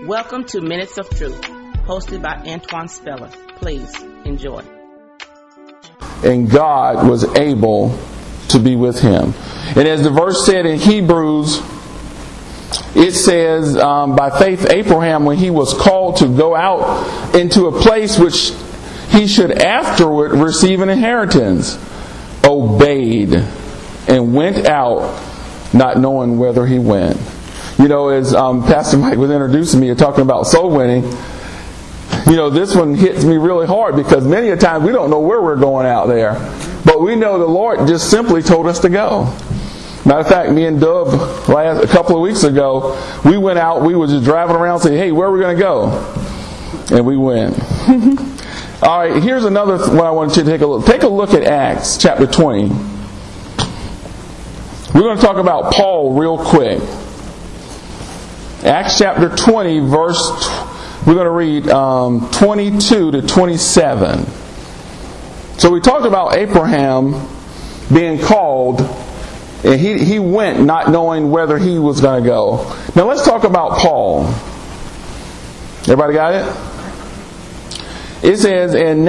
Welcome to Minutes of Truth, hosted by Antoine Speller. Please enjoy. And God was able to be with him. And as the verse said in Hebrews, it says, by faith Abraham, when he was called to go out into a place which he should afterward receive an inheritance, obeyed and went out, not knowing whither he went. You know, as Pastor Mike was introducing me and talking about soul winning, you know, this one hits me really hard because many a time we don't know where we're going out there. But we know the Lord just simply told us to go. Matter of fact, me and Dove a couple of weeks ago, we went out, we were just driving around saying, hey, where are we going to go? And we went. All right, here's another one I want you to take a look. Take a look at Acts chapter 20. We're going to talk about Paul real quick. Acts chapter 20, we're going to read 22 to 27. So we talked about Abraham being called, and he went not knowing whether he was going to go. Now let's talk about Paul. Everybody got it? It says, and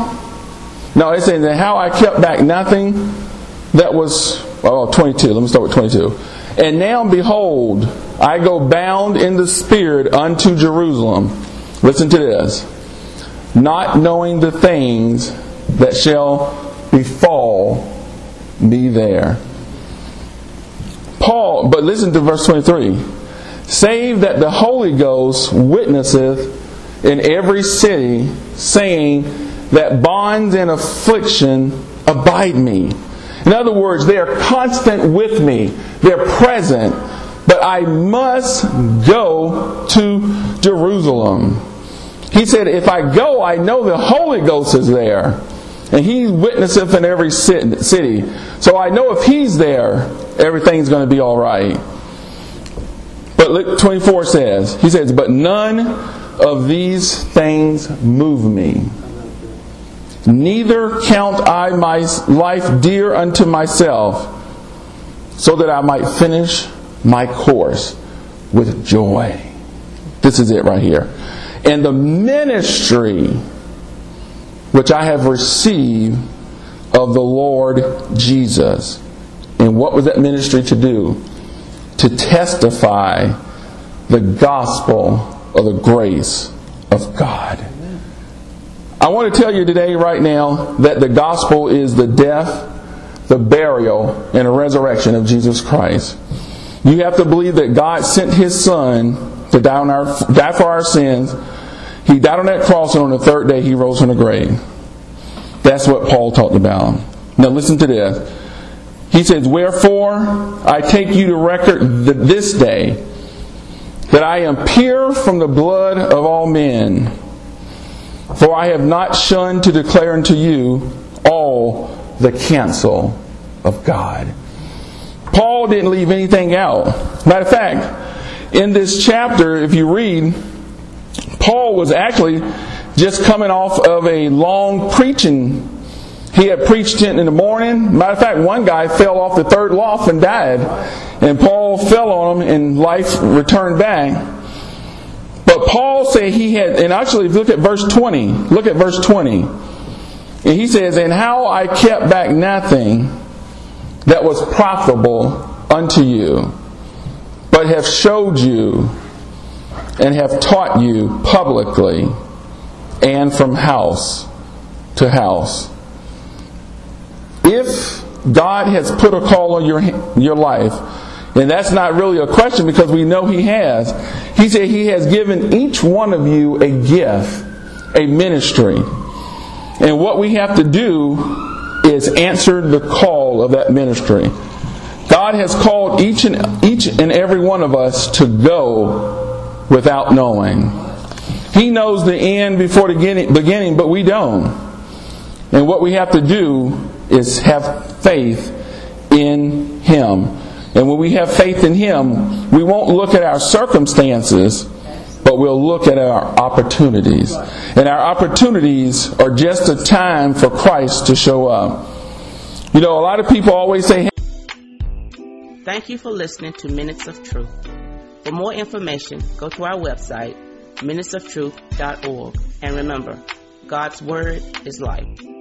how I kept back nothing that was, 22. Let me start with 22. And now behold, I go bound in the Spirit unto Jerusalem. Listen to this. Not knowing the things that shall befall me there. Paul, but listen to verse 23. Save that the Holy Ghost witnesseth in every city, saying that bonds and affliction abide me. In other words, they are constant with me. They're present. But I must go to Jerusalem. He said, if I go, I know the Holy Ghost is there. And He witnesseth in every city. So I know if He's there, everything's going to be all right. But look, 24 says, he says, but none of these things move me. Neither count I my life dear unto myself, so that I might finish my course with joy. This is it right here. And the ministry which I have received of the Lord Jesus. And what was that ministry to do? To testify the gospel of the grace of God. I want to tell you today, right now, that the gospel is the death, the burial, and the resurrection of Jesus Christ. You have to believe that God sent His Son to die for our sins. He died on that cross, and on the third day He rose from the grave. That's what Paul talked about. Now listen to this. He says, wherefore I take you to record this day that I am pure from the blood of all men. For I have not shunned to declare unto you all the counsel of God. Paul didn't leave anything out. Matter of fact, in this chapter, if you read, Paul was actually just coming off of a long preaching. He had preached in the morning. Matter of fact, one guy fell off the third loft and died. And Paul fell on him and life returned back. But Paul said he had, and actually look at verse 20. Look at verse 20. And he says, and how I kept back nothing that was profitable unto you, but have showed you and have taught you publicly and from house to house. If God has put a call on your life, and that's not really a question because we know He has. He said He has given each one of you a gift, a ministry. And what we have to do is answer the call of that ministry. God has called each and every one of us to go without knowing. He knows the end before the beginning, but we don't. And what we have to do is have faith in Him. And when we have faith in Him, we won't look at our circumstances, but we'll look at our opportunities. And our opportunities are just a time for Christ to show up. You know, a lot of people always say, Thank you for listening to Minutes of Truth. For more information, go to our website, minutesoftruth.org. And remember, God's Word is life.